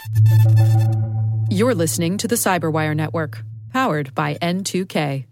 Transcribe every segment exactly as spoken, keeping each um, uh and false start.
You're listening to the Cyberwire Network, powered by N two K.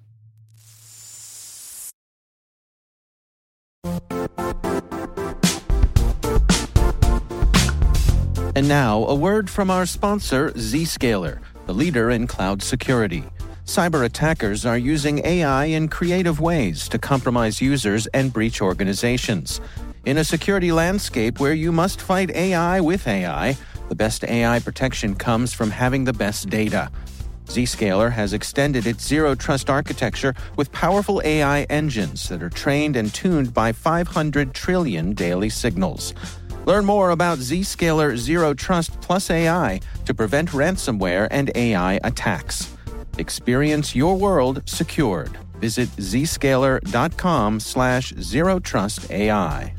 And now, a word from our sponsor, Zscaler, the leader in cloud security. Cyber attackers are using A I in creative ways to compromise users and breach organizations. In a security landscape where you must fight A I with A I, the best A I protection comes from having the best data. Zscaler has extended its zero-trust architecture with powerful A I engines that are trained and tuned by five hundred trillion daily signals. Learn more about Zscaler Zero Trust Plus A I to prevent ransomware and A I attacks. Experience your world secured. Visit zscaler.com slash zero trust AI.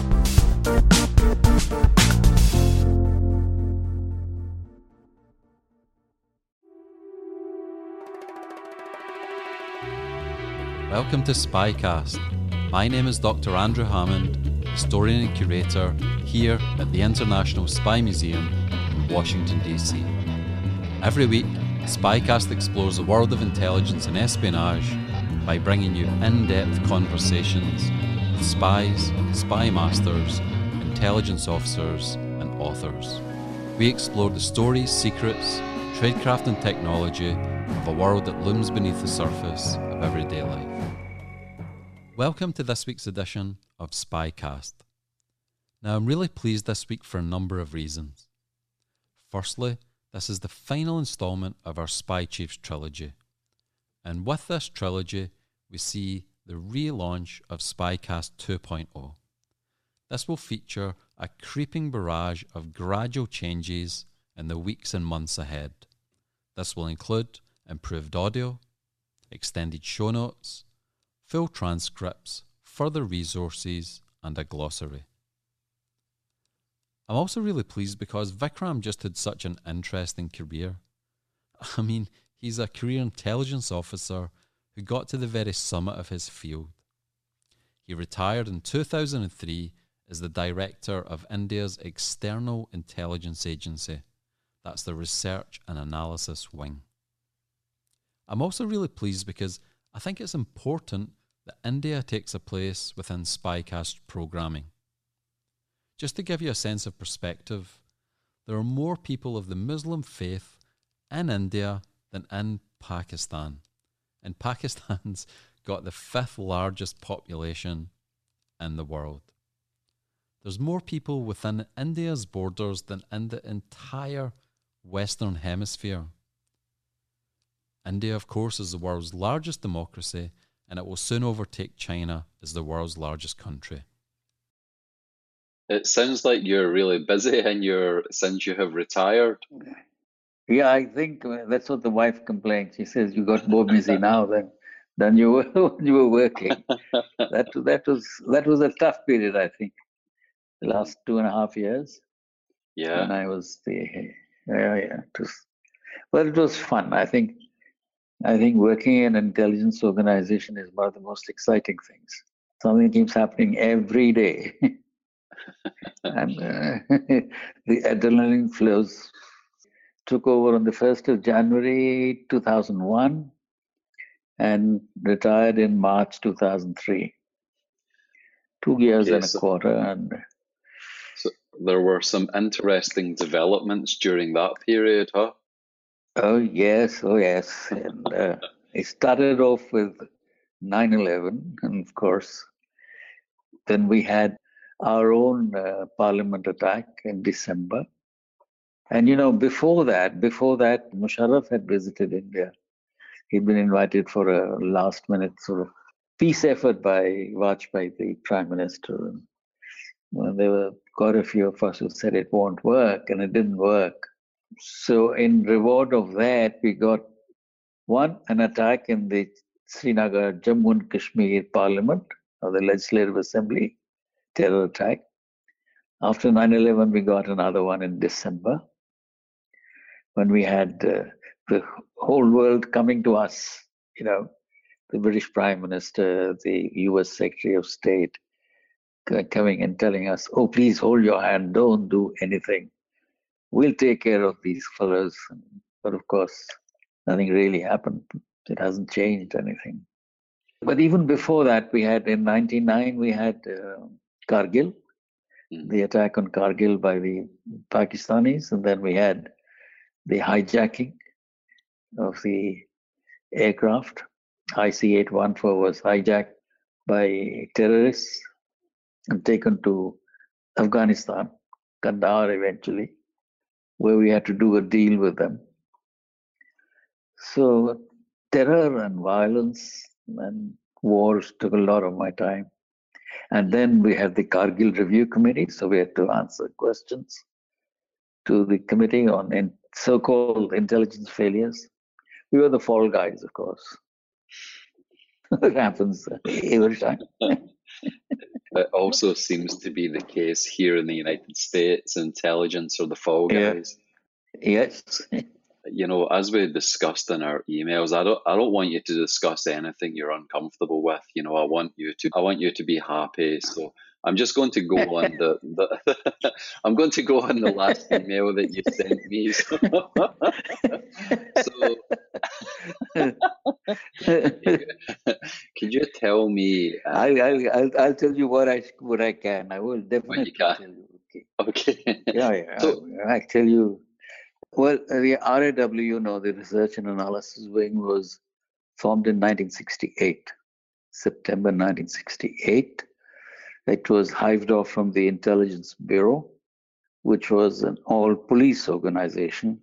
Welcome to Spycast. My name is Doctor Andrew Hammond, historian and curator here at the International Spy Museum in Washington, D C. Every week, Spycast explores the world of intelligence and espionage by bringing you in-depth conversations with spies, spy masters, intelligence officers, and authors. We explore the stories, secrets, tradecraft and technology of a world that looms beneath the surface of everyday life. Welcome to this week's edition of Spycast. Now, I'm really pleased this week for a number of reasons. Firstly, this is the final installment of our Spy Chiefs trilogy. And with this trilogy, we see the relaunch of Spycast two point oh. This will feature a creeping barrage of gradual changes in the weeks and months ahead. This will include improved audio, extended show notes, full transcripts, further resources, and a glossary. I'm also really pleased because Vikram just had such an interesting career. I mean, he's a career intelligence officer who got to the very summit of his field. He retired in two thousand three as the director of India's External Intelligence Agency. That's the Research and Analysis Wing. I'm also really pleased because I think it's important that India takes a place within Spycast programming. Just to give you a sense of perspective, there are more people of the Muslim faith in India than in Pakistan. And Pakistan's got the fifth largest population in the world. There's more people within India's borders than in the entire Western Hemisphere. India, of course, is the world's largest democracy, and it will soon overtake China as the world's largest country. It sounds like you're really busy in your since you have retired. Yeah, I think that's what the wife complains. She says you got more busy now than than you were when you were working. that that was that was a tough period, I think. The last two and a half years. Yeah. When I was the yeah yeah it was, well it was fun. I think I think working in an intelligence organization is one of the most exciting things. Something keeps happening every day. and uh, the adrenaline flows. Took over on the first of January two thousand one and retired in March two thousand three. Two years Okay, and a so, quarter. And so there were some interesting developments during that period, huh? Oh, yes, oh, yes. And uh, it started off with nine eleven, and of course, then we had our own uh, parliament attack in December. And, you know, before that, before that, Musharraf had visited India. He'd been invited for a last-minute sort of peace effort by Vajpayee, the Prime Minister. And well, there were quite a few of us who said it won't work, and it didn't work. So in reward of that, we got, one, an attack in the Srinagar, Jammu and Kashmir Parliament, or the Legislative Assembly, terror attack. After nine eleven, we got another one in December, when we had uh, the whole world coming to us, you know, the British Prime Minister, the U S Secretary of State, coming and telling us, oh, please hold your hand, don't do anything. we'll take care of these fellows. But of course, nothing really happened. It hasn't changed anything. But even before that, we had in ninety-nine, we had uh, Kargil, the attack on Kargil by the Pakistanis, and then we had the hijacking of the aircraft. I C eight one four was hijacked by terrorists and taken to Afghanistan, Kandahar eventually, where we had to do a deal with them. So terror and violence and wars took a lot of my time. And then we had the Kargil Review Committee, so we had to answer questions to the committee on in so-called intelligence failures. We were the fall guys, of course. It happens every time. It also seems to be the case here in the United States. Intelligence are the fall guys. Yeah. Yes. You know, as we discussed in our emails, I don't, I don't want you to discuss anything you're uncomfortable with. You know, I want you to, I want you to be happy. So I'm just going to go on the, the I'm going to go on the last email that you sent me. So, so could you tell me? Uh, I'll, I'll, I'll, I'll tell you what I what I can. I will definitely tell you. Okay. Okay. Yeah, yeah. So, I, I tell you. Well, the R A W, you know, the Research and Analysis Wing, was formed in nineteen sixty-eight, September nineteen sixty-eight. It was hived off from the Intelligence Bureau, which was an all-police organization.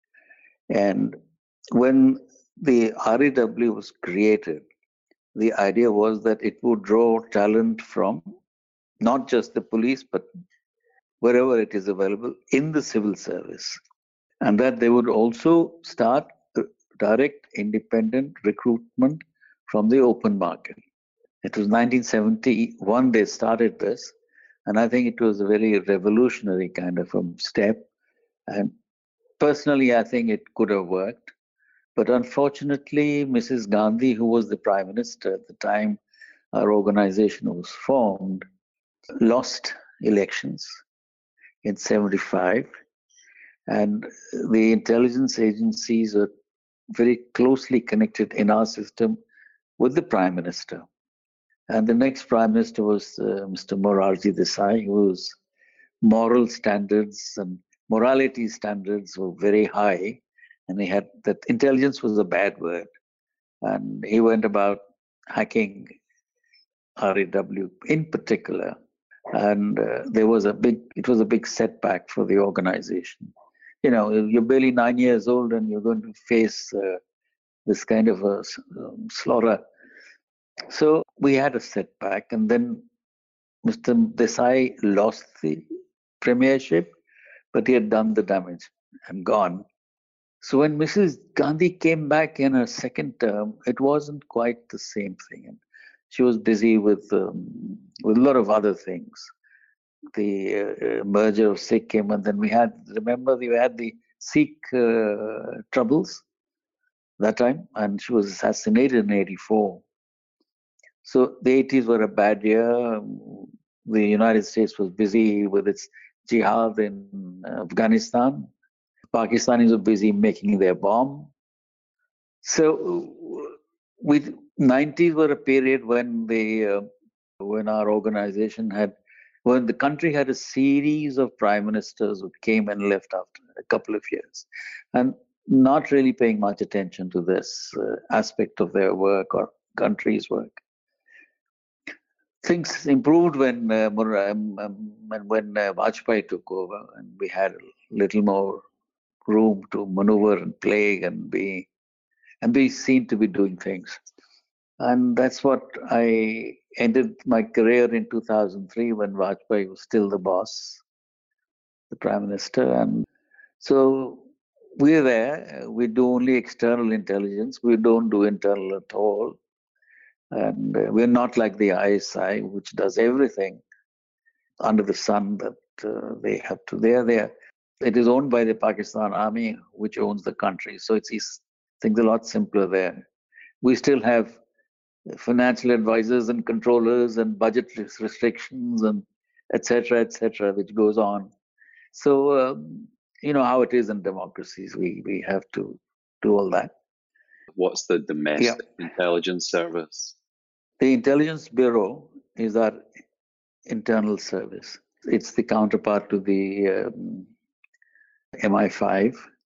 And when the R A W was created, the idea was that it would draw talent from not just the police, but wherever it is available in the civil service. And that they would also start direct independent recruitment from the open market. It was nineteen seventy-one they started this, and I think it was a very revolutionary kind of a step. And personally, I think it could have worked. But unfortunately, Missus Gandhi, who was the Prime Minister at the time our organization was formed, lost elections in seventy-five. And the intelligence agencies are very closely connected in our system with the Prime Minister. And the next Prime Minister was uh, Mister Morarji Desai, whose moral standards and morality standards were very high. And he had that intelligence was a bad word. And he went about hacking R A W in particular. And uh, there was a big, it was a big setback for the organization. You know, you're barely nine years old and you're going to face uh, this kind of a um, slaughter. So we had a setback, and then Mister Desai lost the premiership, but he had done the damage and gone. So when Missus Gandhi came back in her second term, it wasn't quite the same thing. And she was busy with um, with a lot of other things. The uh, merger of Sikkim, and then we had, remember, we had the Sikh uh, troubles that time, and she was assassinated in eighty-four. So the eighties were a bad year. The United States was busy with its jihad in Afghanistan. Pakistanis were busy making their bomb. So with nineties were a period when the uh, when our organization had when the country had a series of prime ministers who came and left after a couple of years, and not really paying much attention to this uh, aspect of their work or country's work. Things improved when uh, um, um, when uh, Vajpayee took over, and we had a little more room to maneuver and play and be and be seen to be doing things. And that's what I ended my career in two thousand three, when Vajpayee was still the boss, the prime minister. And so we're there. We do only external intelligence. We don't do internal at all. And uh, we're not like the I S I, which does everything under the sun that uh, they have to. They're there. It is owned by the Pakistan Army, which owns the country. So it's things a lot simpler there. We still have financial advisors and controllers and budget restrictions and et cetera, et cetera, which goes on. So um, you know how it is in democracies. We we have to do all that. What's the domestic Yeah. intelligence service? The Intelligence Bureau is our internal service. It's the counterpart to the um, M I five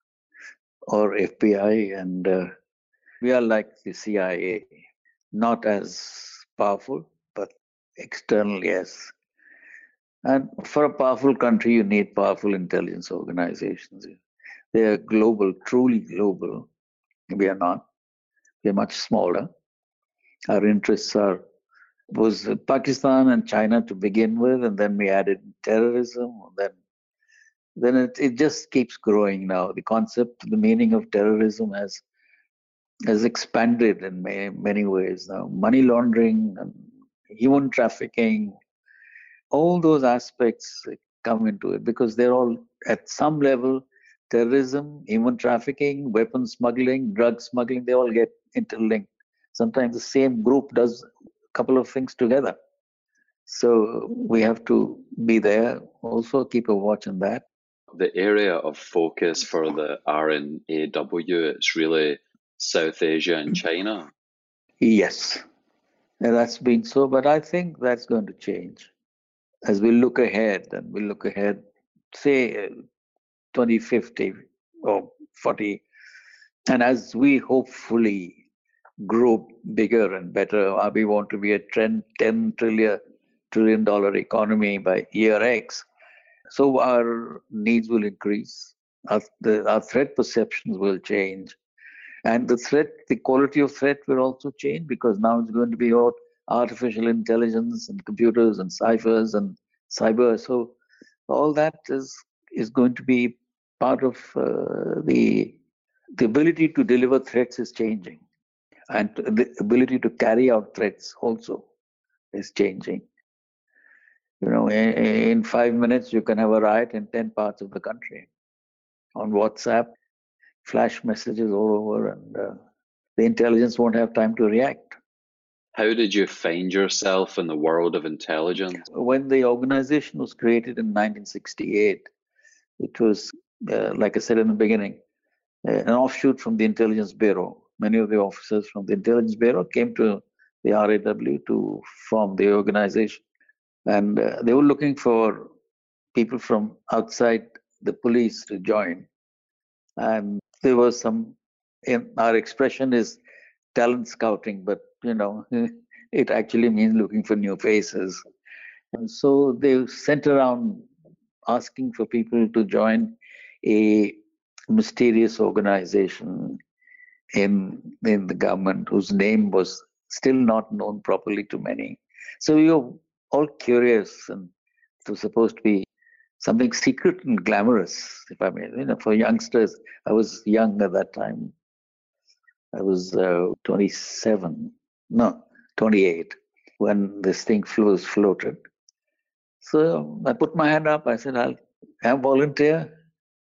or F B I, and uh, we are like the C I A, not as powerful, but external, yes. And for a powerful country, you need powerful intelligence organizations. They are global, truly global. We are not. We are much smaller. Our interests are was Pakistan and China to begin with, and then we added terrorism. Then, then it, it just keeps growing now. The concept, the meaning of terrorism has has expanded in many, many ways now. Money laundering, and human trafficking, all those aspects come into it because they're all at some level terrorism, human trafficking, weapon smuggling, drug smuggling, they all get interlinked. Sometimes the same group does a couple of things together. So we have to be there, also keep a watch on that. The area of focus for the R N A W, it's really South Asia and China. Yes, and that's been so, but I think that's going to change. As we look ahead, and we look ahead, say twenty fifty or forty, and as we hopefully grow bigger and better, we want to be a ten trillion trillion dollar economy by year X. So our needs will increase, our, the, our threat perceptions will change, and the threat, the quality of threat will also change because now it's going to be all artificial intelligence and computers and ciphers and cyber. So all that is is going to be part of uh, the the ability to deliver threats is changing, and the ability to carry out threats also is changing. You know, in, in five minutes you can have a riot in ten parts of the country on WhatsApp, flash messages all over, and uh, the intelligence won't have time to react. How did you find yourself in the world of intelligence? When the organization was created in nineteen sixty-eight, it was, uh, like I said in the beginning, uh, an offshoot from the Intelligence Bureau. Many of the officers from the Intelligence Bureau came to the R A W to form the organization. And uh, they were looking for people from outside the police to join. And there was some, in our expression is talent scouting, but you know, it actually means looking for new faces. And so they sent around asking for people to join a mysterious organization in, in the government whose name was still not known properly to many. So we were all curious, and it was supposed to be something secret and glamorous, if I may. You know, for youngsters, I was young at that time. I was uh, twenty-seven, no, twenty-eight, when this thing was floated. So I put my hand up. I said, I'll, I'll volunteer.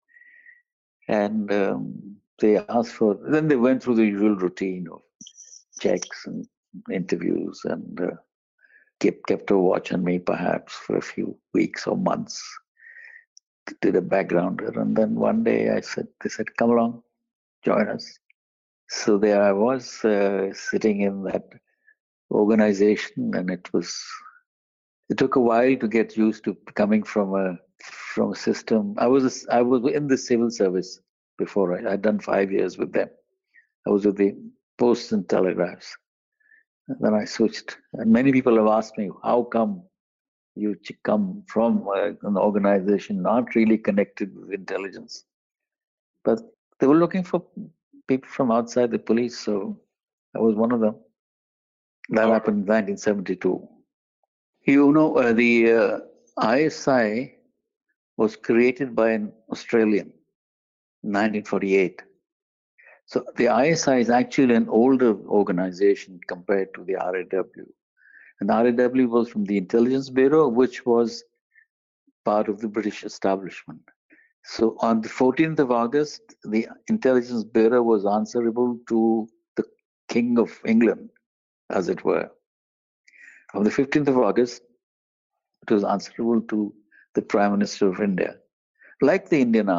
And um, they asked for, then they went through the usual routine of checks and interviews, and uh, kept, kept a watch on me perhaps for a few weeks or months. Did a backgrounder. And then one day I said, they said, come along, join us. So there I was uh, sitting in that organization, and it was, it took a while to get used to coming from a from a system. I was I was in the civil service before. I, I'd done five years with them. I was with the Posts and Telegraphs. And then I switched. And many people have asked me, how come you come from uh, an organization not really connected with intelligence? But they were looking for people from outside the police, so I was one of them. That oh. happened in nineteen seventy-two. You know, uh, the uh, I S I was created by an Australian in nineteen forty-eight. So the I S I is actually an older organization compared to the R A W. And R A W was from the Intelligence Bureau, which was part of the British establishment. So on the fourteenth of August, the Intelligence Bureau was answerable to the King of England, as it were. On the fifteenth of August, it was answerable to the Prime Minister of India, like the Indian Army.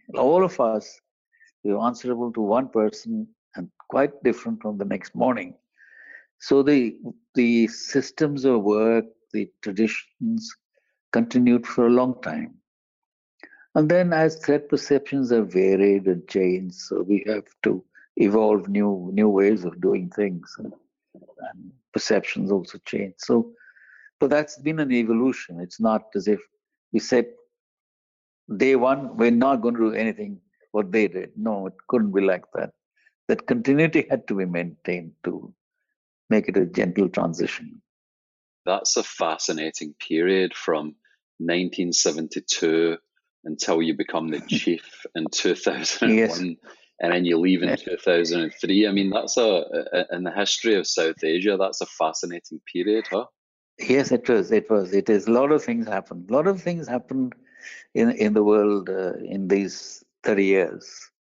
All of us, we're answerable to one person and quite different from the next morning. So the the systems of work, the traditions continued for a long time. And then as threat perceptions have varied and changed, so we have to evolve new new ways of doing things. And, and perceptions also change. So, but that's been an evolution. It's not as if we said, day one, we're not going to do anything what they did. No, it couldn't be like that. That continuity had to be maintained to make it a gentle transition. That's a fascinating period from nineteen seventy-two until you become the chief in two thousand one, yes. And then you leave in yes. two thousand three. I mean, that's a, a in the history of South Asia, that's a fascinating period, huh? Yes, it was. It was. It is. A lot of things happened. A lot of things happened in in the world uh, in these thirty years.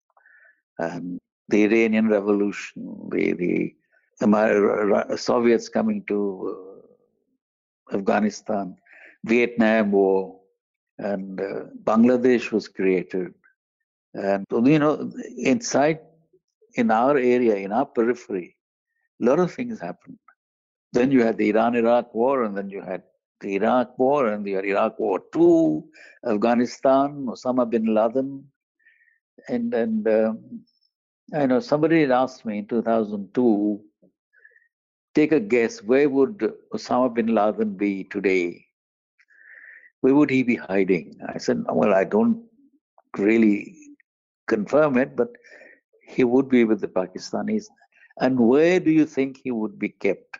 Um, the Iranian Revolution, the the, the Soviets coming to uh, Afghanistan, Vietnam War, and uh, Bangladesh was created. And you know, inside in our area, in our periphery, a lot of things happened. Then you had the Iran-Iraq War, and then you had the Iraq War, and the Iraq War Two, Afghanistan, Osama bin Laden, and and um, I know somebody had asked me in two thousand two, take a guess, where would Osama bin Laden be today? Where would he be hiding? I said, well, I don't really confirm it, but he would be with the Pakistanis. And where do you think he would be kept?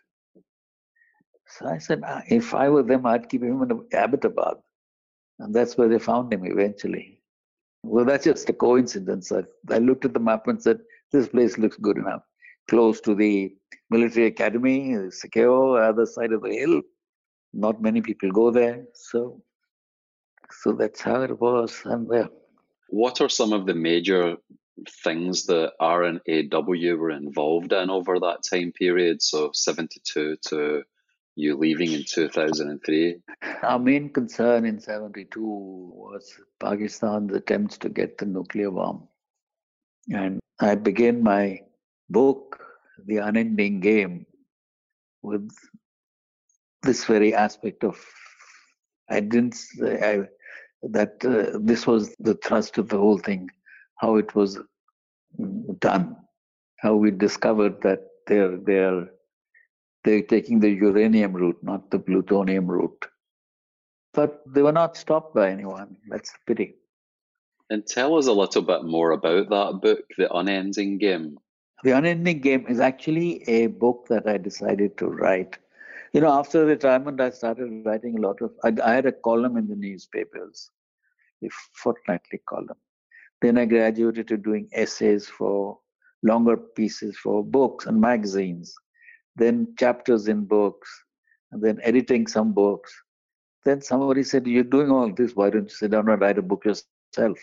So I said, if I were them, I'd keep him in Abbottabad. And that's where they found him eventually. Well, that's just a coincidence. I, I looked at the map and said, this place looks good enough. Close to the military academy, secure, other side of the hill. Not many people go there. So, so that's how it was. And there. What are some of the major things that R N A W were involved in over that time period? So seventy-two to you leaving in two thousand three? Our main concern in seventy-two was Pakistan's attempts to get the nuclear bomb. And I began my book, The Unending Game, with this very aspect of, I didn't say I, that uh, this was the thrust of the whole thing, how it was done, how we discovered that they're, they're, they're taking the uranium route, not the plutonium route. But they were not stopped by anyone. That's a pity. And tell us a little bit more about that book, The Unending Game. The Unending Game is actually a book that I decided to write. You know, after retirement, I started writing a lot of, I, I had a column in the newspapers, a fortnightly column. Then I graduated to doing essays for longer pieces for books and magazines, then chapters in books, and then editing some books. Then somebody said, you're doing all this, why don't you sit down and write a book yourself?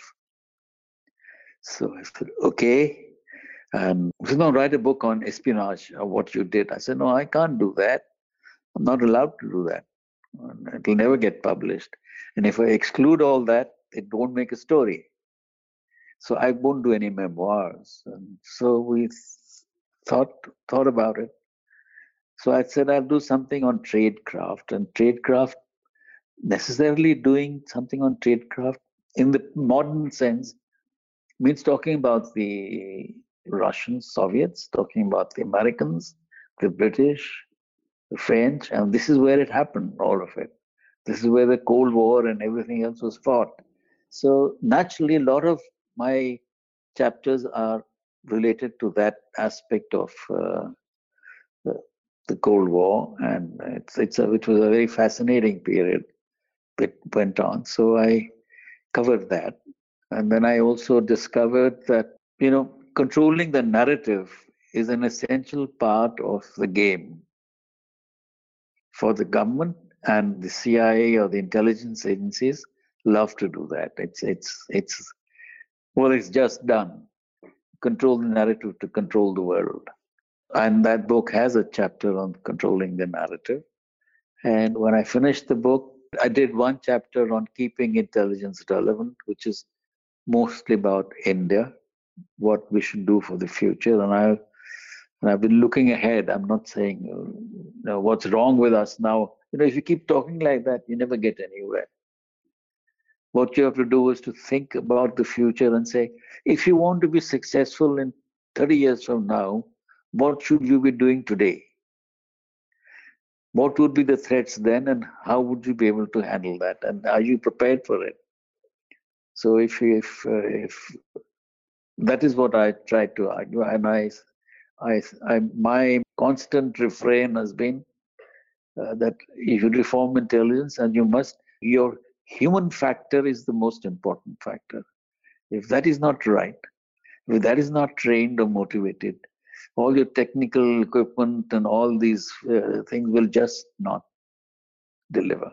So I said, okay. And I said, no, write a book on espionage or what you did. I said, no, I can't do that. I'm not allowed to do that. It will never get published. And if I exclude all that, it won't make a story. So I won't do any memoirs. And so we thought thought about it. So I said, I'll do something on tradecraft. And tradecraft, necessarily doing something on tradecraft in the modern sense, means talking about the Russians, Soviets, talking about the Americans, the British, the French, and this is where it happened, all of it. This is where the Cold War and everything else was fought. So naturally, a lot of my chapters are related to that aspect of uh, the, the Cold War, and it's, it's a, it was a very fascinating period that went on. So I covered that. And then I also discovered that, you know, controlling the narrative is an essential part of the game for the government, and the C I A or the intelligence agencies love to do that. It's, it's, it's, well, it's just done. Control the narrative to control the world. And that book has a chapter on controlling the narrative. And when I finished the book, I did one chapter on keeping intelligence relevant, which is mostly about India, what we should do for the future. And, I, and I've been looking ahead. I'm not saying you know, what's wrong with us now. You know, if you keep talking like that, you never get anywhere. What you have to do is to think about the future and say, if you want to be successful in thirty years from now, what should you be doing today? What would be the threats then, and how would you be able to handle that? And are you prepared for it? So if if uh, if that is what I try to argue, and I, I, I my constant refrain has been uh, that you should reform intelligence, and you must your human factor is the most important factor. If that is not right, if that is not trained or motivated, all your technical equipment and all these uh, things will just not deliver.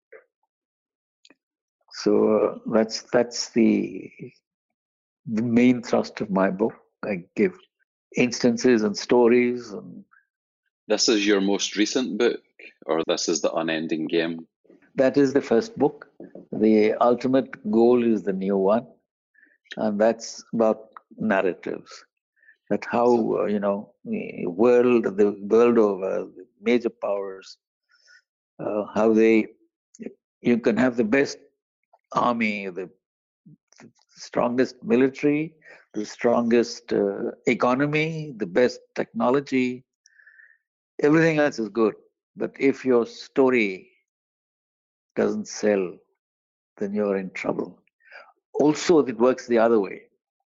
So uh, that's that's the, the main thrust of my book. I give instances and stories. And this is your most recent book, or this is The Unending Game? That is the first book. The ultimate goal is the new one, and that's about narratives. That how uh, you know the world, the world over, the major powers, uh, how they you can have the best army, the, the strongest military, the strongest uh, economy, the best technology. Everything else is good, but if your story doesn't sell, then you're in trouble. Also, it works the other way.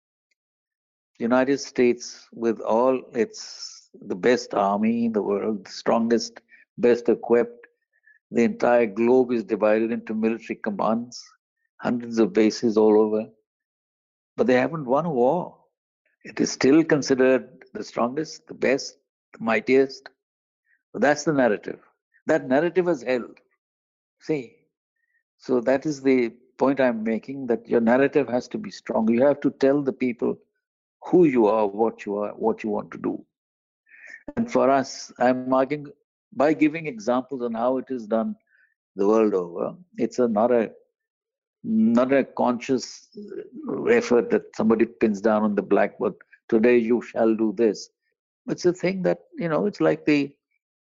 The United States, with all its the best army in the world, the strongest, best equipped, the entire globe is divided into military commands, hundreds of bases all over, but they haven't won a war. It is still considered the strongest, the best, the mightiest. But that's the narrative. That narrative has held. See, so that is the point I'm making, that your narrative has to be strong. You have to tell the people who you are, what you are, what you want to do. And for us, I'm arguing by giving examples on how it is done the world over. It's a, not a not a conscious effort that somebody pins down on the blackboard. Today you shall do this. It's a thing that, you know, it's like the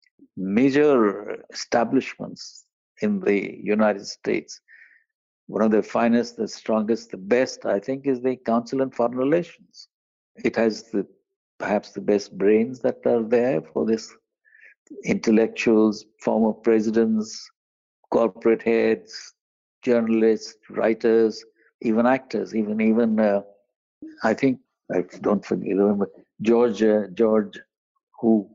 major establishments in the United States. One of the finest, the strongest, the best, I think, is the Council on Foreign Relations. It has the perhaps the best brains that are there for this. Intellectuals, former presidents, corporate heads, journalists, writers, even actors, even even uh, I think I don't forget remember George uh, George who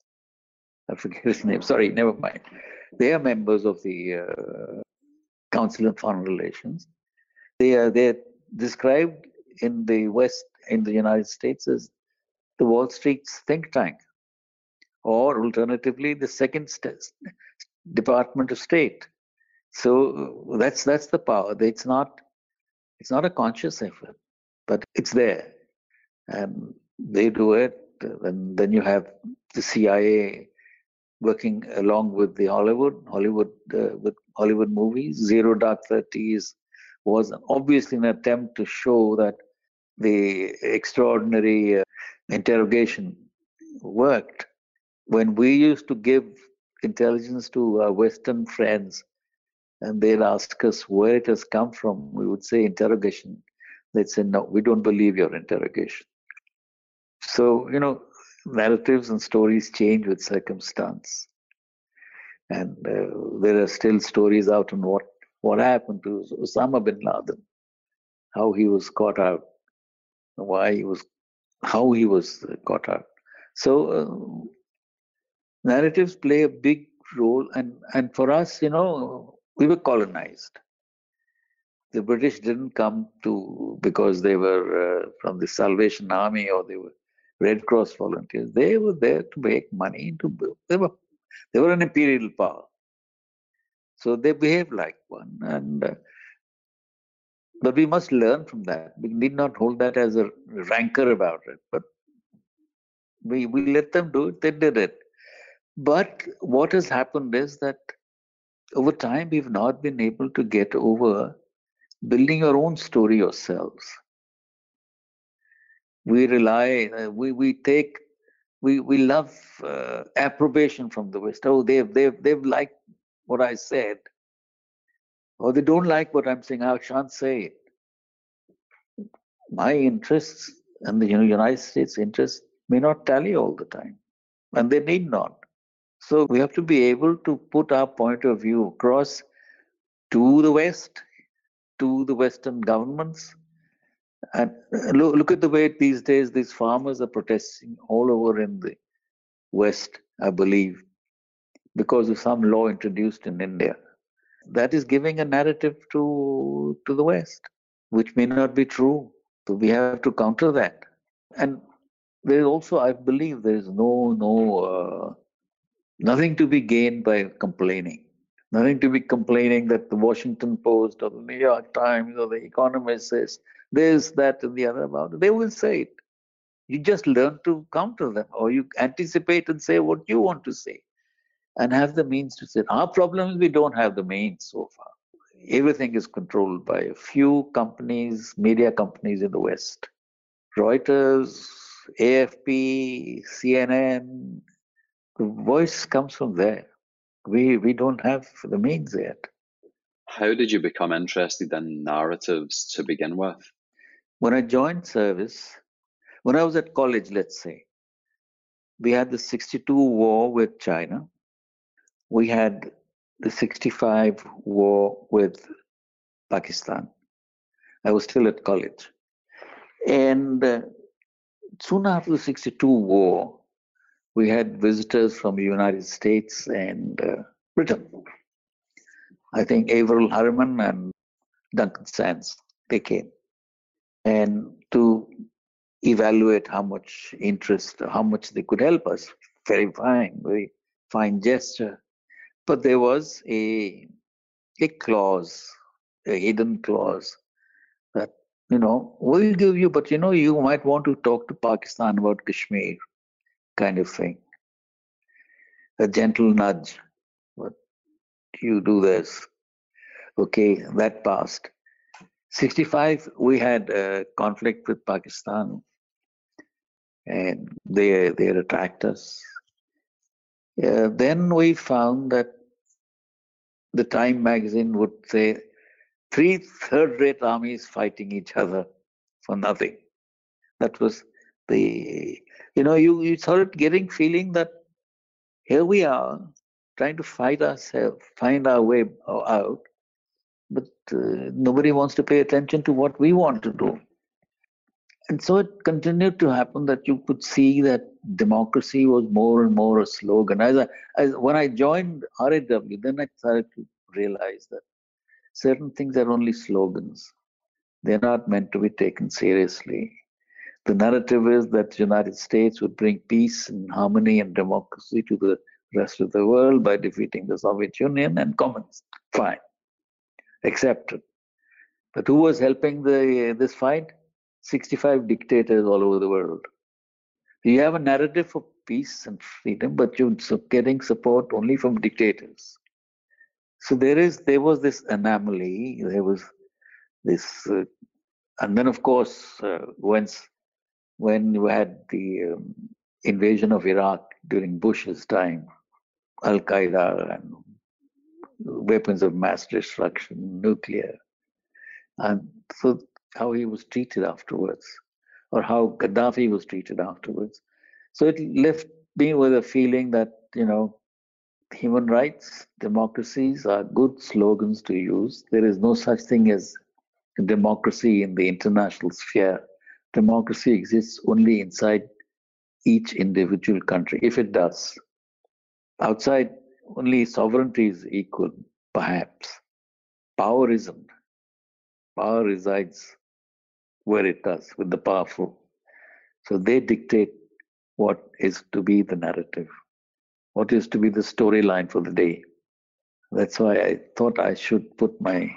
I forget his name. Sorry, never mind. They are members of the uh, Council on Foreign Relations. They are they're described in the West, in the United States, as the Wall Street's think tank, or alternatively, the second st- Department of State. So that's that's the power. It's not it's not a conscious effort, but it's there, and they do it. And then you have the C I A working along with the Hollywood, Hollywood uh, with Hollywood movies. Zero Dark Thirty was obviously an attempt to show that the extraordinary uh, interrogation worked. When we used to give intelligence to our Western friends, and they'd ask us where it has come from, we would say interrogation. They'd say, no, we don't believe your interrogation. So, you know, narratives and stories change with circumstance. And uh, there are still stories out on what, what happened to Osama bin Laden, how he was caught out, why he was, how he was caught out. So uh, narratives play a big role. And, and for us, you know, we were colonized. The British didn't come to because they were uh, from the Salvation Army or they were Red Cross volunteers. They were there to make money. To build. They were they were an imperial power, so they behaved like one. And uh, but we must learn from that. We need not hold that as a rancor about it. But we we let them do it. They did it. But what has happened is that over time we've not been able to get over building your own story yourselves. We rely, uh, we, we take, we, we love uh, approbation from the West. Oh, they've, they've, they've liked what I said. Or they don't like what I'm saying. I shan't say it. My interests and the United States interests may not tally all the time, and they need not. So we have to be able to put our point of view across to the West, to the Western governments. And look, look at the way these days these farmers are protesting all over in the West, I believe, because of some law introduced in India. That is giving a narrative to, to the West, which may not be true. So we have to counter that. And there is also, I believe, there is no, no, uh, nothing to be gained by complaining. Nothing to be complaining that the Washington Post or the New York Times or the Economist says this, that, and the other about it. They will say it. You just learn to counter them, or you anticipate and say what you want to say, and have the means to say it. Our problem is we don't have the means so far. Everything is controlled by a few companies, media companies in the West. Reuters, A F P, C N N, the voice comes from there. We, we don't have the means yet. How did you become interested in narratives to begin with? When I joined service, when I was at college, let's say, we had the sixty-two war with China. We had the sixty-five war with Pakistan. I was still at college. And uh, soon after the sixty-two war, we had visitors from the United States and uh, Britain. I think Averell Harriman and Duncan Sands, they came. And to evaluate how much interest, how much they could help us. Very fine, very fine gesture. But there was a, a clause, a hidden clause that, you know, we'll give you, but you know, you might want to talk to Pakistan about Kashmir, kind of thing. A gentle nudge. But you do this. Okay, that passed. sixty-five, we had a conflict with Pakistan, and they, they attacked us. Uh, then we found that the Time magazine would say, three third-rate armies fighting each other for nothing. That was the, you know, you, you started getting feeling that here we are trying to fight ourselves, find our way out, but uh, nobody wants to pay attention to what we want to do. And so it continued to happen that you could see that democracy was more and more a slogan. As, I, as when I joined R A W, then I started to realize that certain things are only slogans. They're not meant to be taken seriously. The narrative is that the United States would bring peace and harmony and democracy to the rest of the world by defeating the Soviet Union and communists. Fine. Accepted. But who was helping the this fight? sixty-five dictators all over the world. You have a narrative for peace and freedom, but you're getting support only from dictators. So there is, there was this anomaly. There was this, uh, and then of course, uh, once when you had the um, invasion of Iraq during Bush's time, Al Qaeda and weapons of mass destruction, nuclear, and so how he was treated afterwards, or how Gaddafi was treated afterwards. So it left me with a feeling that, you know, human rights, democracies are good slogans to use. There is no such thing as democracy in the international sphere. Democracy exists only inside each individual country, if it does. Outside, only sovereignty is equal, perhaps. Power isn't. Power resides where it does, with the powerful. So they dictate what is to be the narrative, what is to be the storyline for the day. That's why I thought I should put my,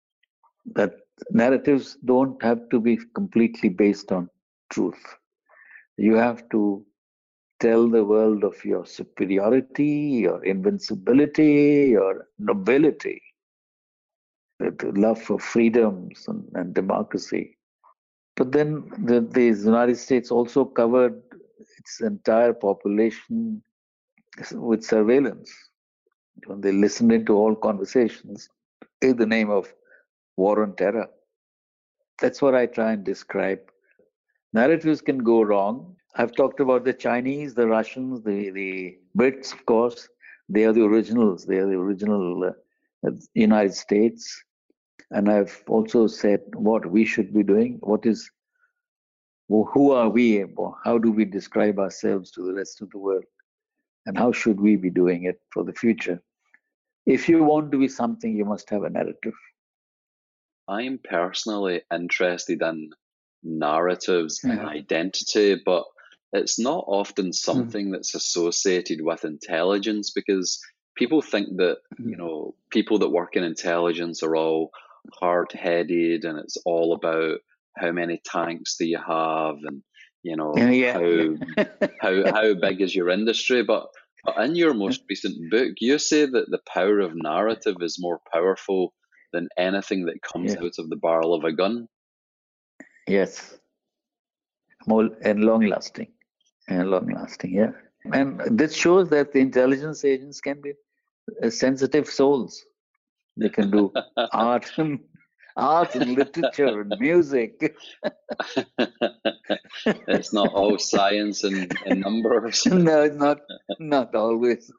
that narratives don't have to be completely based on truth. You have to tell the world of your superiority, your invincibility, your nobility. the, the love for freedoms and, and democracy. But then the, the United States also covered its entire population with surveillance. When they listened into all conversations in the name of war on terror. That's what I try and describe. Narratives can go wrong. I've talked about the Chinese, the Russians, the, the Brits, of course. They are the originals. They are the original uh, United States. And I've also said what we should be doing. What is, who are we? How do we describe ourselves to the rest of the world? And how should we be doing it for the future? If you want to be something, you must have a narrative. I'm personally interested in narratives yeah. and identity, but it's not often something mm. that's associated with intelligence, because people think that, you know, people that work in intelligence are all hard-headed and it's all about how many tanks do you have and, you know, yeah. how, how, how big is your industry. But, but in your most recent book, you say that the power of narrative is more powerful than anything that comes yeah. out of the barrel of a gun. Yes. More and long-lasting. And long-lasting, yeah. And this shows that the intelligence agents can be sensitive souls. They can do art and art and literature and music. It's not all science and, and numbers. No, it's not. Not always.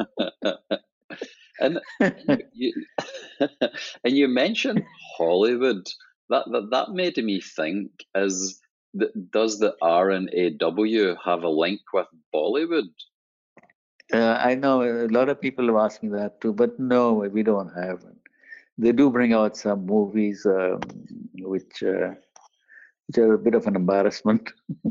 And you, and you mentioned Hollywood. That that that made me think: is that, does the R N A W have a link with Bollywood? Uh, I know a lot of people have asked me that too, but no, we don't have. They do bring out some movies um, which uh, which are a bit of an embarrassment.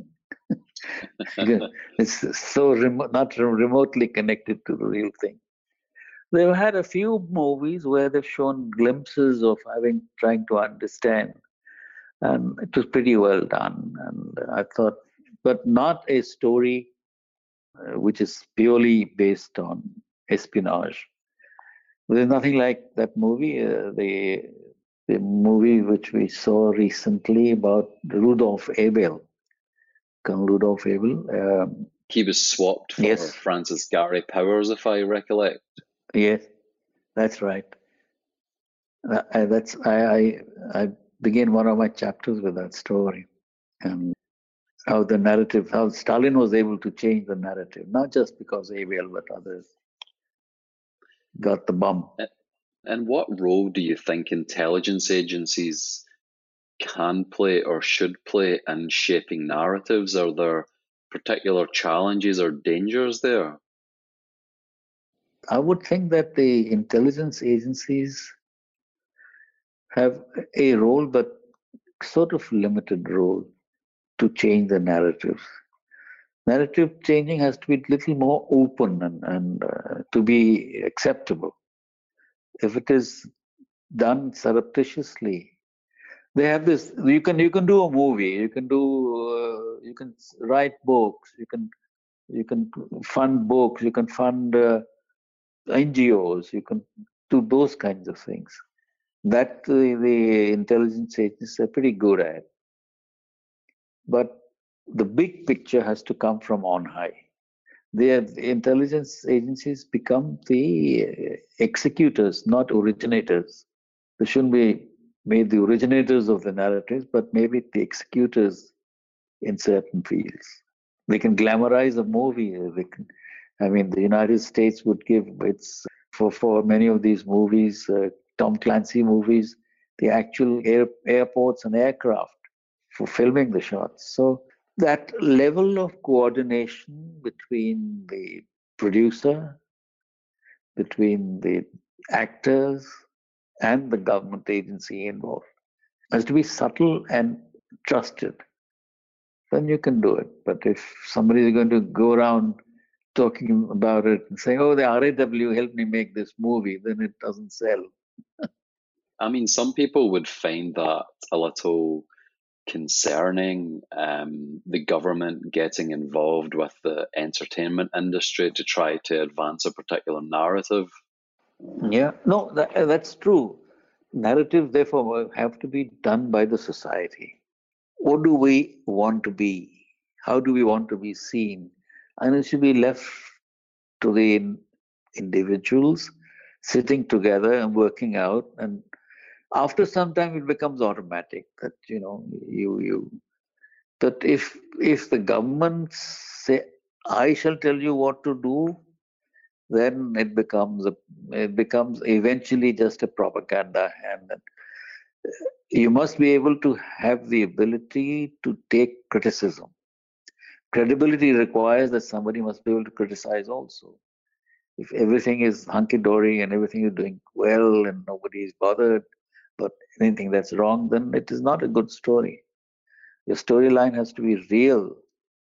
It's so remo- not remotely connected to the real thing. They've had a few movies where they've shown glimpses of having trying to understand, and it was pretty well done. And I thought, but not a story uh, which is purely based on espionage. There's nothing like that movie. Uh, the the movie which we saw recently about Rudolf Abel, Colonel Rudolf Abel. Um, he was swapped for yes. Francis Gary Powers, if I recollect. Yes, that's right. Uh, I, that's I, I I begin one of my chapters with that story, and how the narrative, how Stalin was able to change the narrative, not just because Abel but others got the bomb. And what role do you think intelligence agencies can play or should play in shaping narratives? Are there particular challenges or dangers there? I would think that the intelligence agencies have a role, but sort of limited role to change the narratives. Narrative changing has to be a little more open and, and uh, to be acceptable. If it is done surreptitiously, they have this. You can you can do a movie. You can do uh, you can write books. You can you can fund books. You can fund uh, N G Os. You can do those kinds of things. That uh, the intelligence agencies are pretty good at. But the big picture has to come from on high. The intelligence agencies become the executors, not originators. They shouldn't be made the originators of the narratives, but maybe the executors in certain fields. They can glamorize a movie. They can, I mean, the United States would give its for for many of these movies, uh, Tom Clancy movies, the actual air, airports and aircraft for filming the shots. So that level of coordination between the producer, between the actors, and the government agency involved has to be subtle and trusted. Then you can do it. But if somebody is going to go around talking about it and say, oh, the R A W helped me make this movie, then it doesn't sell. I mean, some people would find that a little concerning, um, the government getting involved with the entertainment industry to try to advance a particular narrative. Yeah, no, that, that's true. narratives, therefore, have to be done by the society. What do we want to be? How do we want to be seen? And it should be left to the individuals sitting together and working out. And after some time, it becomes automatic that, you know, you, you, that if, if the government say, I shall tell you what to do, then it becomes a, it becomes eventually just a propaganda. And you must be able to have the ability to take criticism. Credibility requires that somebody must be able to criticize also. If everything is hunky-dory and everything is doing well and nobody is bothered but anything that's wrong, then it is not a good story. Your storyline has to be real.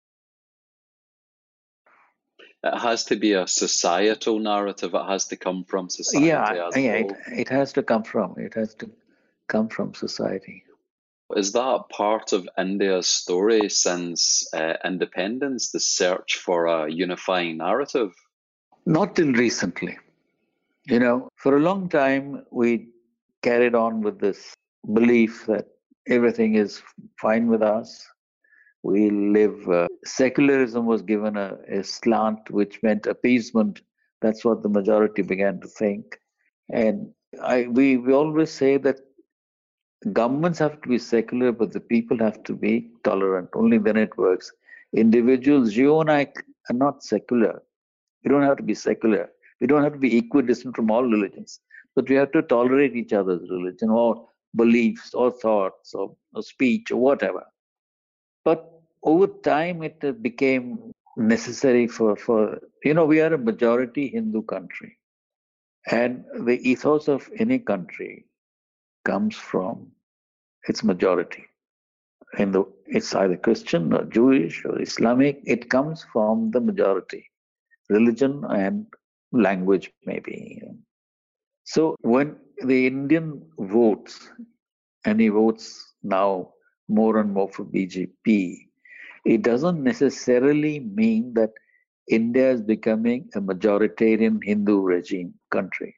It has to be a societal narrative. It has to come from society. Yeah, as yeah, a it, it has to come from. It has to come from society. Is that part of India's story since uh, independence, the search for a unifying narrative? Not till recently. You know, for a long time, we carried on with this belief that everything is fine with us. We live, uh, secularism was given a, a slant, which meant appeasement. That's what the majority began to think. And I, we, we always say that governments have to be secular, but the people have to be tolerant. Only then it works. Individuals, you and I are not secular. We don't have to be secular. We don't have to be equidistant from all religions. But we have to tolerate each other's religion or beliefs or thoughts or, or speech or whatever. But over time, it became necessary for, for, you know, we are a majority Hindu country. And the ethos of any country comes from its majority. In the, it's either Christian or Jewish or Islamic. It comes from the majority, religion and language maybe. So when the Indian votes, and he votes now more and more for B J P, it doesn't necessarily mean that India is becoming a majoritarian Hindu regime country.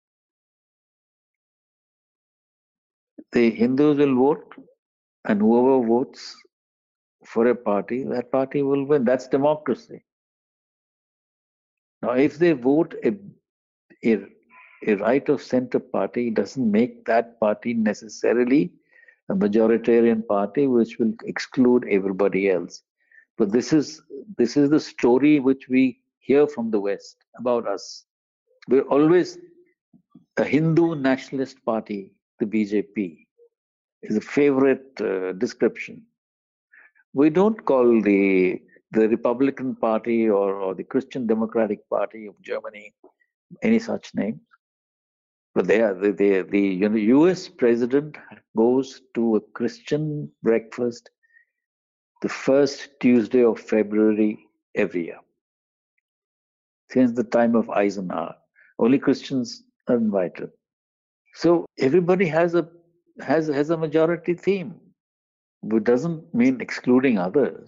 The Hindus will vote, and whoever votes for a party, that party will win. That's democracy. Now, if they vote a, a, a right of center party, it doesn't make that party necessarily a majoritarian party, which will exclude everybody else. But this is this is the story which we hear from the West about us. We're always a Hindu nationalist party. The B J P is a favorite uh, description. We don't call the the Republican Party or, or the Christian Democratic Party of Germany any such name. But they are, the, the, the you know, U S president goes to a Christian breakfast the first Tuesday of February every year. Since the time of Eisenhower, only Christians are invited. So everybody has a has has a majority theme, but doesn't mean excluding others.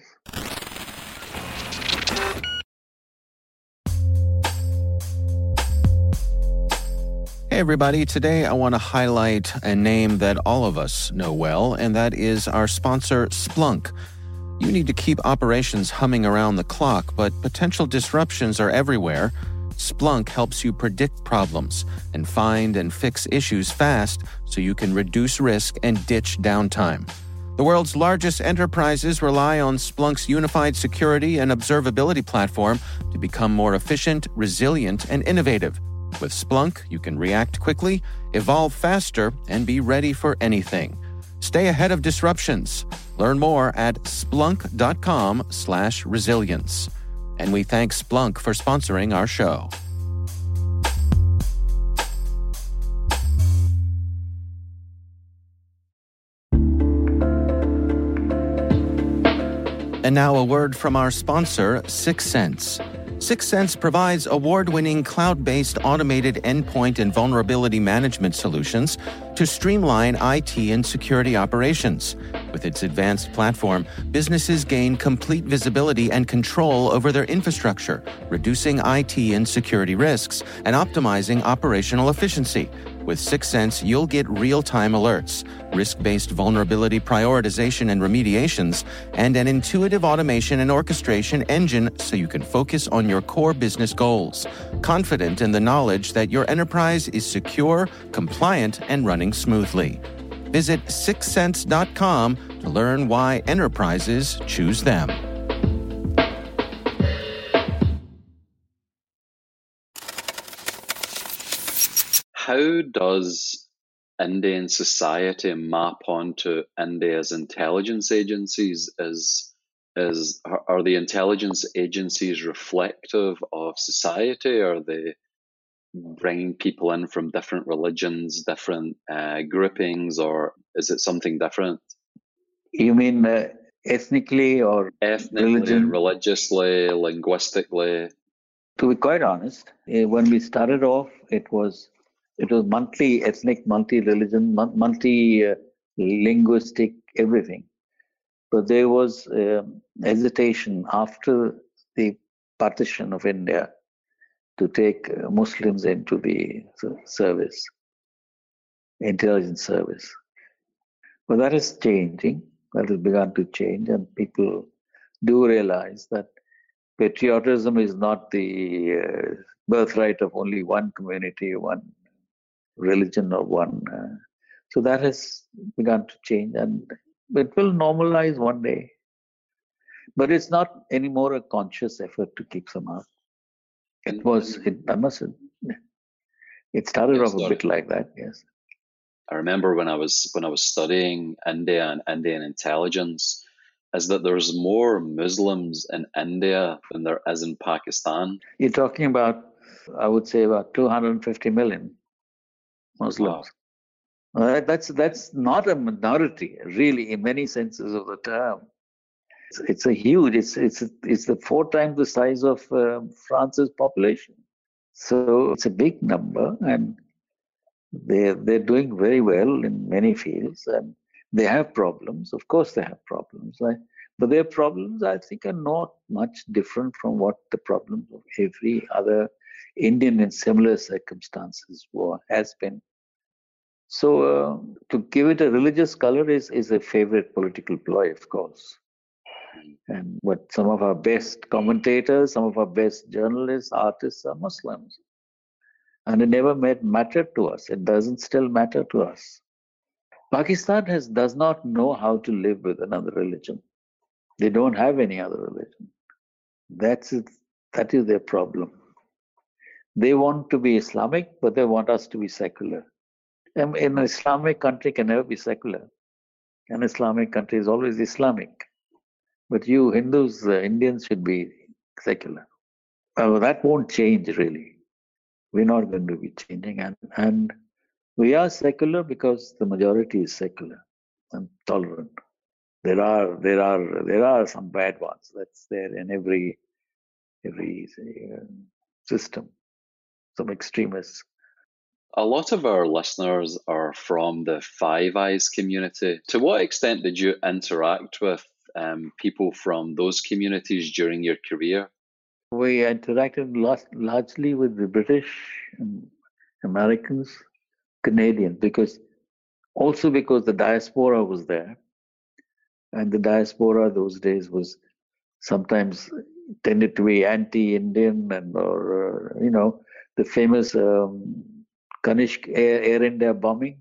Hey everybody, today I want to highlight a name that all of us know well, and that is our sponsor, Splunk. You need to keep operations humming around the clock, but potential disruptions are everywhere. Splunk helps you predict problems and find and fix issues fast so you can reduce risk and ditch downtime. The world's largest enterprises rely on Splunk's unified security and observability platform to become more efficient, resilient, and innovative. With Splunk, you can react quickly, evolve faster, and be ready for anything. Stay ahead of disruptions. Learn more at splunk.com slash resilience. And we thank Splunk for sponsoring our show. And now a word from our sponsor, Syxsense. Syxsense provides award-winning cloud-based automated endpoint and vulnerability management solutions to streamline I T and security operations. With its advanced platform, businesses gain complete visibility and control over their infrastructure, reducing I T and security risks and optimizing operational efficiency. With Syxsense, you'll get real-time alerts, risk-based vulnerability prioritization and remediations, and an intuitive automation and orchestration engine so you can focus on your core business goals, confident in the knowledge that your enterprise is secure, compliant, and running smoothly. Visit Syxsense dot com to learn why enterprises choose them. How does Indian society map onto India's intelligence agencies? Is, is, are the intelligence agencies reflective of society? Are they bringing people in from different religions, different uh, groupings, or is it something different? You mean uh, ethnically or Ethnically, religion? religiously, linguistically? To be quite honest, eh, when we started off, it was it was multi-ethnic, multi-religion, multi-linguistic, everything. But there was um, hesitation after the partition of India to take uh, Muslims into the service, intelligence service. But that is changing. That has begun to change, and people do realize that patriotism is not the uh, birthright of only one community, one religion, or one. Uh, so that has begun to change, and it will normalize one day. But it's not anymore a conscious effort to keep them out. It was. It, I must. It started off a bit like that. Yes. I remember when I was when I was studying India and Indian intelligence, is that there's more Muslims in India than there is in Pakistan. You're talking about, I would say, about two hundred fifty million Muslims. Wow. Uh, that's that's not a minority, really, in many senses of the term. It's, it's a huge. It's it's it's the four times the size of uh, France's population. So it's a big number, and they they're doing very well in many fields, and they have problems. Of course, they have problems. Right? But their problems, I think, are not much different from what the problems of every other Indian in similar circumstances were, has been. So uh, to give it a religious color is, is a favorite political ploy, of course. And what some of our best commentators, some of our best journalists, artists are Muslims. And it never made matter to us. It doesn't still matter to us. Pakistan has does not know how to live with another religion. They don't have any other religion. That's it. That is their problem. They want to be Islamic, but they want us to be secular. And an Islamic country can never be secular. An Islamic country is always Islamic. But you Hindus, uh, Indians should be secular. Well, that won't change, really. We're not going to be changing. And, and we are secular because the majority is secular and tolerant. There are there are there are some bad ones. That's there in every every uh, system. Some extremists. A lot of our listeners are from the Five Eyes community. To what extent did you interact with um, people from those communities during your career? We interacted largely with the British, and Americans, Canadians, because also because the diaspora was there. And the diaspora those days was sometimes tended to be anti-Indian, and or, uh, you know, the famous um, Kanishk Air, Air India bombing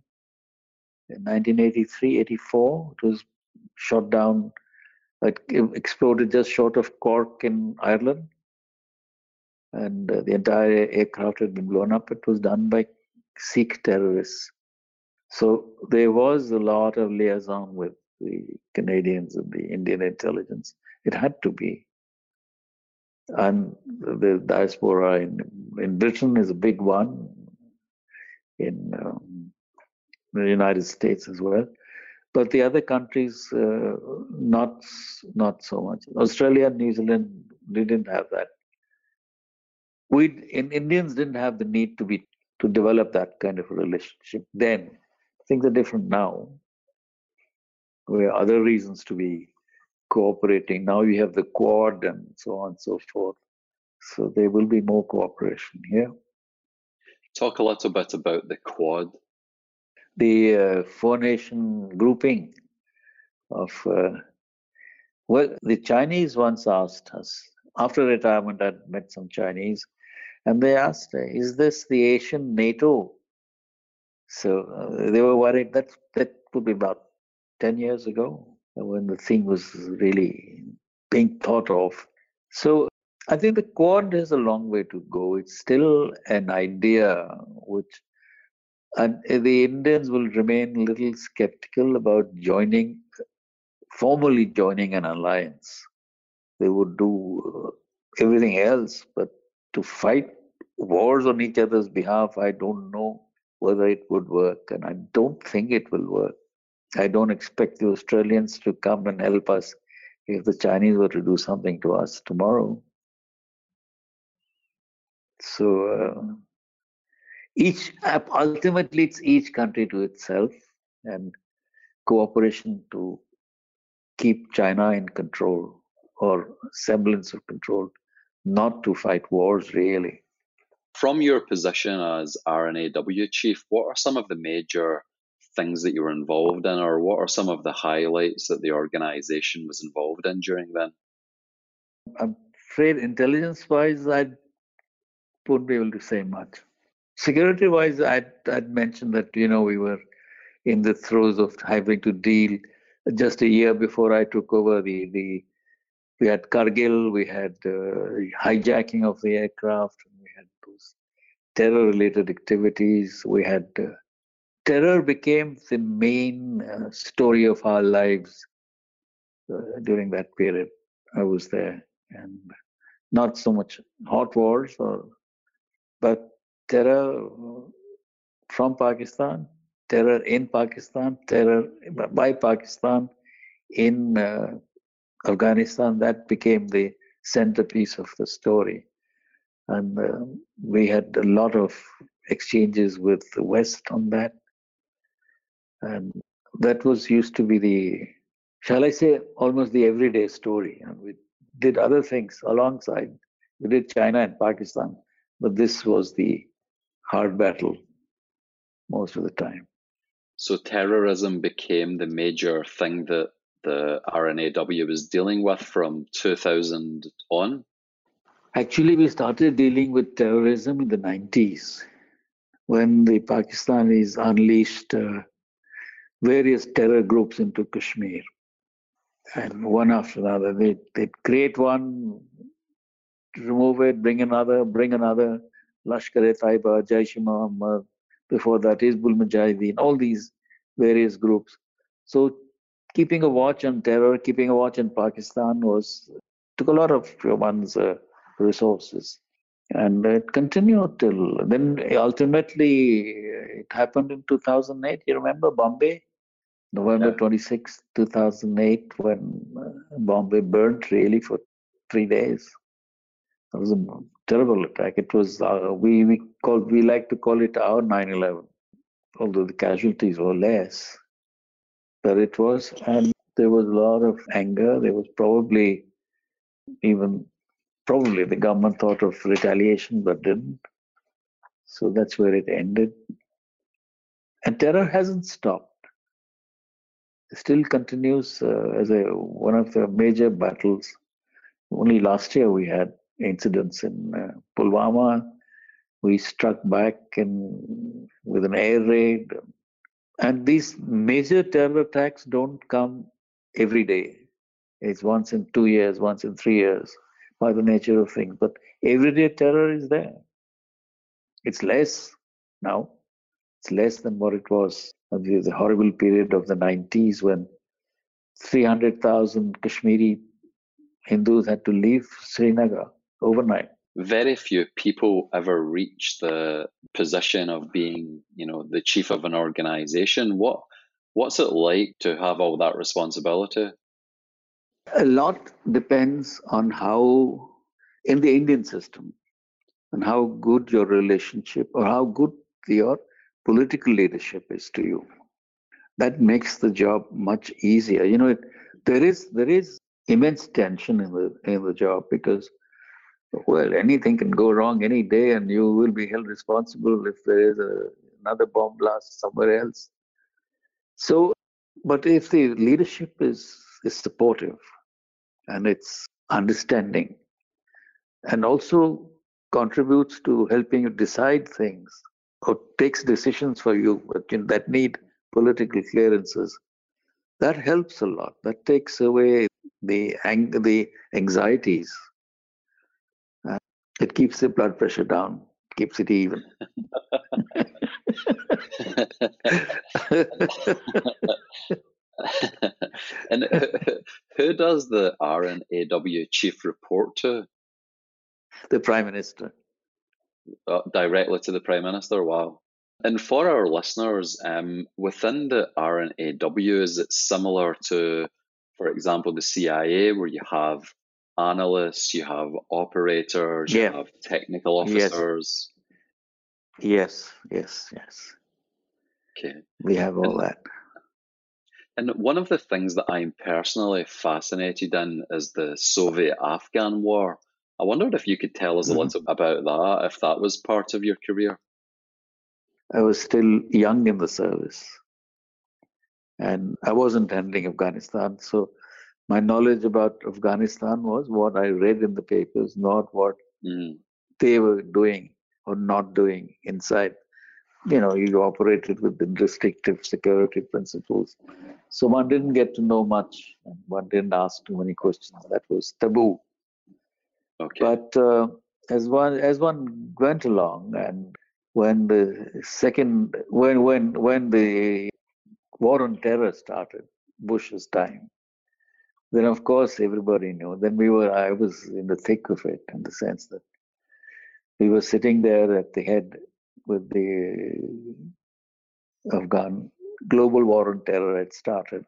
in nineteen eighty-three eighty-four. It was shot down, it exploded just short of Cork in Ireland. And uh, the entire aircraft had been blown up. It was done by Sikh terrorists. So there was a lot of liaison with the Canadians and the Indian intelligence. It had to be. And the diaspora in, in Britain is a big one, in um, the United States as well. But the other countries, uh, not, not so much. Australia and New Zealand didn't have that. We in Indians didn't have the need to be to develop that kind of a relationship then. Things are different now. were other reasons to be cooperating. Now you have the Quad and so on and so forth. So there will be more cooperation here. Talk a little bit about the Quad. The uh, four-nation grouping of, uh, well, the Chinese once asked us, after retirement I'd met some Chinese, and they asked, is this the Asian NATO? So uh, they were worried. That, that could be about ten years ago, when the thing was really being thought of. So I think the Quad has a long way to go. It's still an idea which, and the Indians will remain a little skeptical about joining, formally joining an alliance. They would do everything else, but to fight wars on each other's behalf, I don't know whether it would work, and I don't think it will work. I don't expect the Australians to come and help us if the Chinese were to do something to us tomorrow. So uh, each ultimately it's each country to itself, and cooperation to keep China in control or semblance of control, not to fight wars really. From your position as R N A W chief, what are some of the major things that you were involved in, or what are some of the highlights that the organization was involved in during then? I'm afraid intelligence-wise, I wouldn't be able to say much. Security-wise, I'd, I'd mentioned that, you know, we were in the throes of having to deal just a year before I took over the, the we had Kargil, we had uh, hijacking of the aircraft, and we had those terror-related activities. We had uh, terror became the main uh, story of our lives uh, during that period. I was there, and not so much hot wars, or, but terror from Pakistan, terror in Pakistan, terror by Pakistan in uh, Afghanistan. That became the centerpiece of the story. And uh, we had a lot of exchanges with the West on that. And that was used to be the, shall I say, almost the everyday story. And we did other things alongside. We did China and Pakistan, but this was the hard battle most of the time. So terrorism became the major thing that the R N A W was dealing with from two thousand on? Actually, we started dealing with terrorism in the nineties, when the Pakistanis unleashed uh, various terror groups into Kashmir. And one after another, they, they'd create one, remove it, bring another, bring another, Lashkar-e-Taiba, Jaish-e-Mohammed, before that Hizbul Mujahideen, all these various groups. So keeping a watch on terror, keeping a watch on Pakistan was, took a lot of one's uh, resources. And it continued till, then ultimately it happened in two thousand eight. You remember Bombay? November twenty-sixth, two thousand eight, when uh, Bombay burnt really for three days. It was a terrible attack. It was, uh, we, we, call, we like to call it our nine eleven, although the casualties were less. But it was, and there was a lot of anger. There was probably even, probably the government thought of retaliation but didn't. So that's where it ended. And terror hasn't stopped. It still continues uh, as a one of the major battles. Only last year we had incidents in uh, Pulwama. We struck back in, with an air raid. And these major terror attacks don't come every day. It's once in two years, once in three years, by the nature of things. But everyday terror is there. It's less now. It's less than what it was. The horrible period of the nineties when three hundred thousand Kashmiri Hindus had to leave Srinagar overnight. Very few people ever reach the position of being, you know, the chief of an organization. What, what's it like to have all that responsibility? A lot depends on how, in the Indian system, and how good your relationship or how good your political leadership is to you. that makes the job much easier. You know, it, there is there is immense tension in the in the job because, well, anything can go wrong any day, and you will be held responsible if there is a, another bomb blast somewhere else. So, but if the leadership is is supportive and it's understanding, and also contributes to helping you decide things or takes decisions for you that need political clearances, that helps a lot. That takes away the ang- the anxieties. Uh, it keeps the blood pressure down, keeps it even. And who does the R N A W chief report to? The Prime Minister. Uh, directly to the Prime Minister? Wow. And for our listeners, um, within the R N A W, is it similar to, for example, the C I A, where you have analysts, you have operators, Yeah. you have technical officers? Yes, yes, yes. Okay. We have all and, that. And one of the things that I'm personally fascinated in is the Soviet-Afghan War. I wondered if you could tell us a little mm-hmm. about that, if that was part of your career. I was still young in the service, and I wasn't handling Afghanistan. So my knowledge about Afghanistan was what I read in the papers, not what mm. they were doing or not doing inside. You know, you operated with the restrictive security principles. So one didn't get to know much, and one didn't ask too many questions. That was taboo. Okay. But uh, as one as one went along, and when the second, when when when the war on terror started, Bush's time, then of course everybody knew. Then we were, I was in the thick of it, in the sense that we were sitting there at the head with the Afghan global war on terror had started.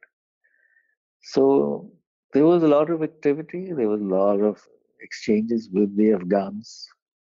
So there was a lot of activity. There was a lot of exchanges with the Afghans,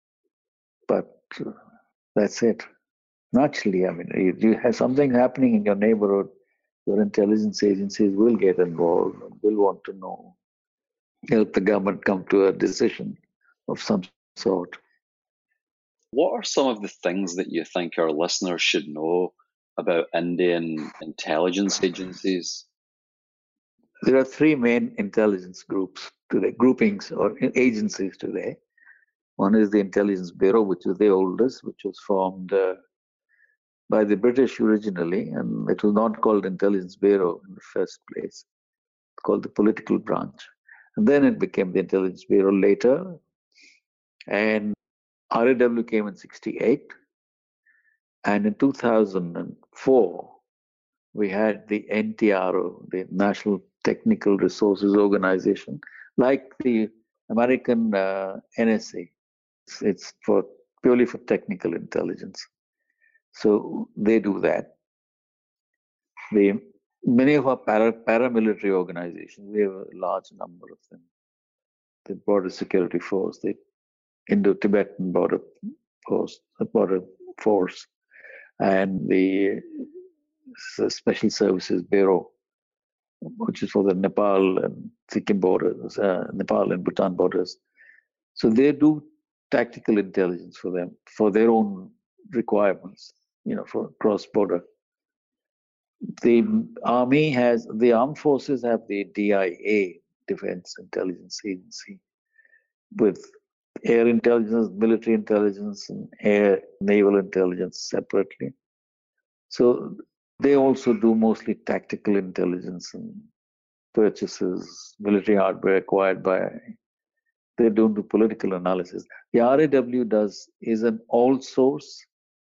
but uh, that's it. Naturally, I mean, you, you have something happening in your neighborhood, your intelligence agencies will get involved and will want to know, help the government come to a decision of some sort. What are some of the things that you think our listeners should know about Indian intelligence agencies? There are three main intelligence groups today, groupings or agencies today. One is the Intelligence Bureau, which is the oldest, which was formed uh, by the British originally, and it was not called Intelligence Bureau in the first place. It's called the Political Branch. And then it became the Intelligence Bureau later. And R A W came in sixty-eight. And in two thousand four, we had the N T R O, the National Technical Resources Organization, like the American uh, N S A. It's, it's for purely for technical intelligence. So they do that. The, many of our para, paramilitary organizations, we have a large number of them. The Border Security Force, the Indo-Tibetan Border Force, the Border Force, and the Special Services Bureau, which is for the Nepal and Sikkim borders, uh, Nepal and Bhutan borders. So they do tactical intelligence for them, for their own requirements, you know, for cross-border. The army has, the armed forces have the D I A, Defense Intelligence Agency, with air intelligence, military intelligence, and air naval intelligence separately. So they also do mostly tactical intelligence and purchases, military hardware acquired by, they don't do political analysis. The R A W does, is an all source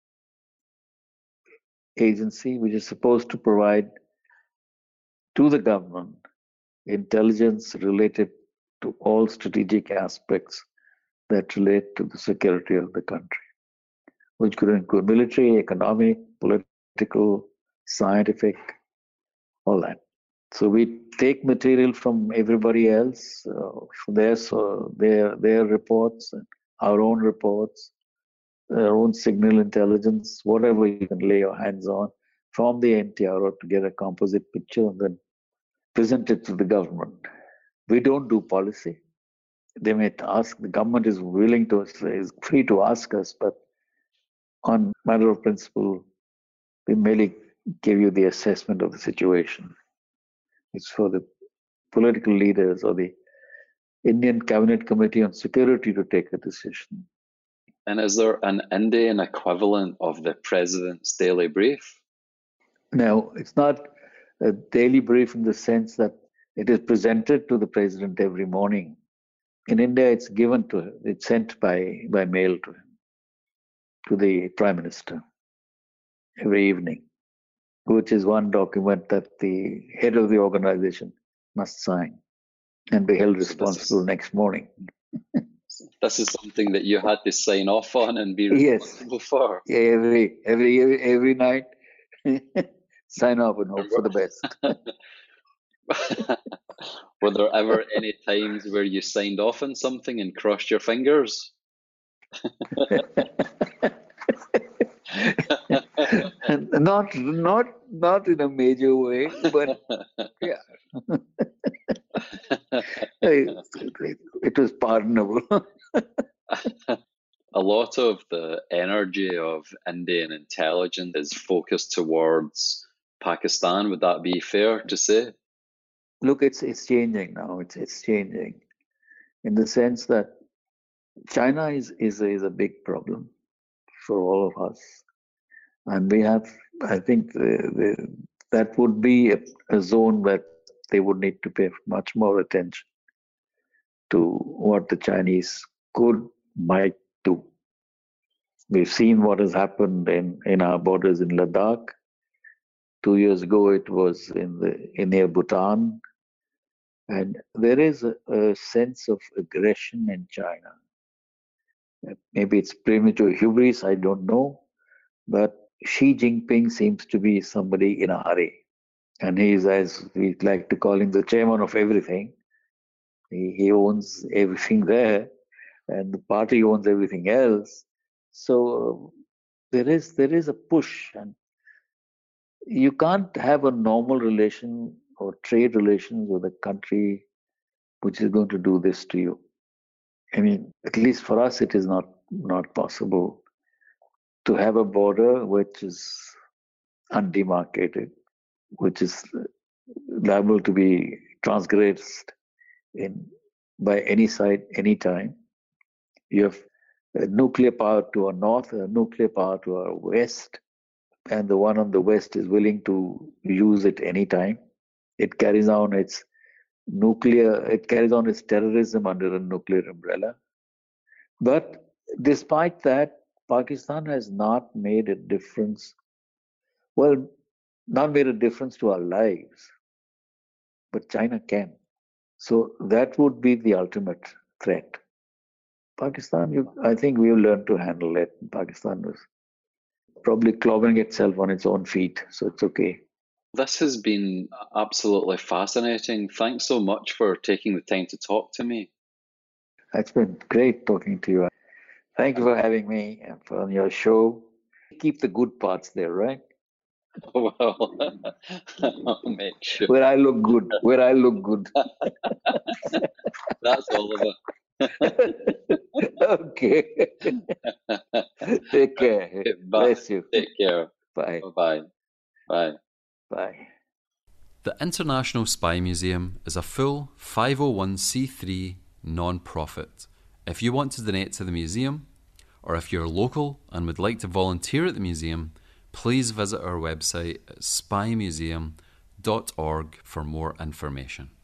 agency which is supposed to provide to the government intelligence related to all strategic aspects that relate to the security of the country, which could include military, economic, political, scientific, all that. So we take material from everybody else, uh, from their, so their, their reports, our own reports, our own signal intelligence, whatever you can lay your hands on, from the N T R O to get a composite picture and then present it to the government. We don't do policy. They may ask, the government is willing to, is free to ask us, but on matter of principle, we merely give you the assessment of the situation. It's for the political leaders or the Indian Cabinet Committee on Security to take a decision. And is there an Indian equivalent of the President's daily brief? No, it's not a daily brief in the sense that it is presented to the President every morning. In India, it's given to him, it's sent by, by mail to him, to the Prime Minister, every evening, which is one document that the head of the organization must sign and be held responsible so is, next morning. This is something that you had to sign off on and be responsible yes. for. Yeah, every, every, every, every night, sign off and hope for the best. Were there ever any times where you signed off on something and crossed your fingers? not, not, not in a major way, but yeah, it, it, it was pardonable. A lot of the energy of Indian intelligence is focused towards Pakistan. Would that be fair to say? Look, it's it's changing now. It's it's changing, in the sense that China is is a, is a big problem for all of us, and we have. I think the, the, that would be a, a zone where they would need to pay much more attention to what the Chinese could might do. We've seen what has happened in, in our borders in Ladakh. Two years ago, it was in the in near Bhutan. And there is a, a sense of aggression in China. Maybe it's premature hubris, I don't know. But Xi Jinping seems to be somebody in a hurry. And he is, as we like to call him, the chairman of everything. He, he owns everything there, and the party owns everything else. So there is there is a push, and you can't have a normal relation or trade relations with a country which is going to do this to you. I mean, at least for us, it is not, not possible to have a border which is undemarcated, which is liable to be transgressed in by any side, any time. You have a nuclear power to our north, a nuclear power to our west, and the one on the west is willing to use it any time. It carries on its nuclear, it carries on its terrorism under a nuclear umbrella. But despite that, Pakistan has not made a difference. Well, not made a difference to our lives, but China can. So that would be the ultimate threat. Pakistan, you, I think we will learn to handle it. Pakistan was probably clobbering itself on its own feet, so it's okay. This has been absolutely fascinating. Thanks so much for taking the time to talk to me. It's been great talking to you. Thank you for having me on your show. Keep the good parts there, right? Well, I'll make sure. Where I look good. Where I look good. That's all of it. Okay. Take care. Okay, Bless you. Take care. Bye. Bye. Bye. Bye. The International Spy Museum is a full five oh one c three non-profit. If you want to donate to the museum, or if you're local and would like to volunteer at the museum, please visit our website at spy museum dot org for more information.